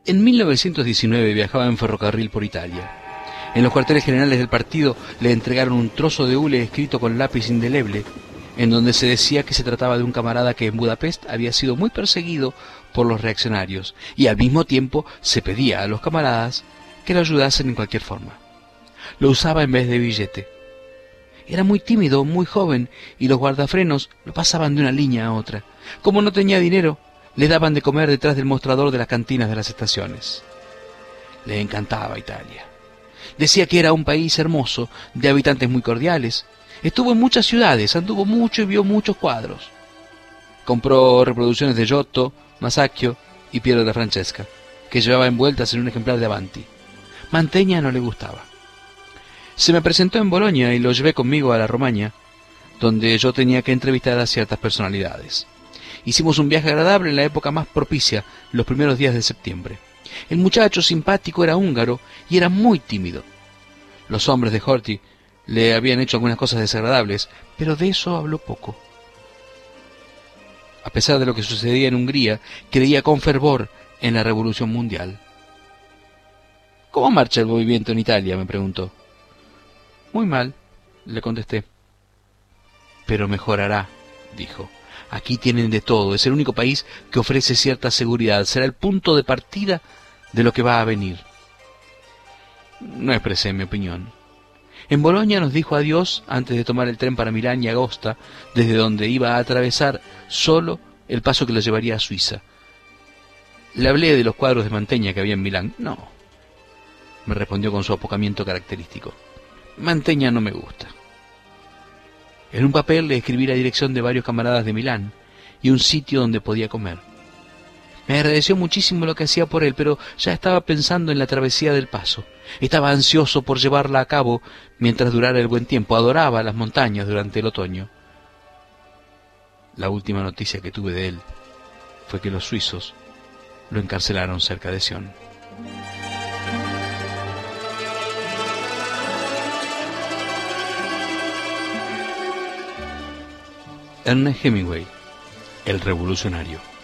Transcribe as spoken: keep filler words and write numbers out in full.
En mil novecientos diecinueve viajaba en ferrocarril por Italia. En los cuarteles generales del partido le entregaron un trozo de hule escrito con lápiz indeleble, en donde se decía que se trataba de un camarada que en Budapest había sido muy perseguido por los reaccionarios, y al mismo tiempo se pedía a los camaradas que lo ayudasen en cualquier forma. Lo usaba en vez de billete. Era muy tímido, muy joven, y los guardafrenos lo pasaban de una línea a otra. Como no tenía dinero, le daban de comer detrás del mostrador de las cantinas de las estaciones. Le encantaba Italia. Decía que era un país hermoso, de habitantes muy cordiales. Estuvo en muchas ciudades, anduvo mucho y vio muchos cuadros. Compró reproducciones de Giotto, Masaccio y Piero della Francesca, que llevaba envueltas en un ejemplar de Avanti. Mantegna no le gustaba. Se me presentó en Bolonia y lo llevé conmigo a la Romaña, donde yo tenía que entrevistar a ciertas personalidades. Hicimos un viaje agradable en la época más propicia, los primeros días de septiembre. El muchacho simpático era húngaro y era muy tímido. Los hombres de Horthy le habían hecho algunas cosas desagradables, pero de eso habló poco. A pesar de lo que sucedía en Hungría, creía con fervor en la Revolución Mundial. ¿Cómo marcha el movimiento en Italia?, me preguntó. Muy mal, le contesté. Pero mejorará, dijo. Aquí tienen de todo, es el único país que ofrece cierta seguridad, será el punto de partida de lo que va a venir. No expresé mi opinión. En Bolonia nos dijo adiós antes de tomar el tren para Milán y Aosta, desde donde iba a atravesar solo el paso que lo llevaría a Suiza. Le hablé de los cuadros de Mantegna que había en Milán. No, me respondió con su apocamiento característico. Mantegna no me gusta. En un papel le escribí la dirección de varios camaradas de Milán y un sitio donde podía comer. Me agradeció muchísimo lo que hacía por él, pero ya estaba pensando en la travesía del paso. Estaba ansioso por llevarla a cabo mientras durara el buen tiempo. Adoraba las montañas durante el otoño. La última noticia que tuve de él fue que los suizos lo encarcelaron cerca de Sion. Ernest Hemingway, el revolucionario.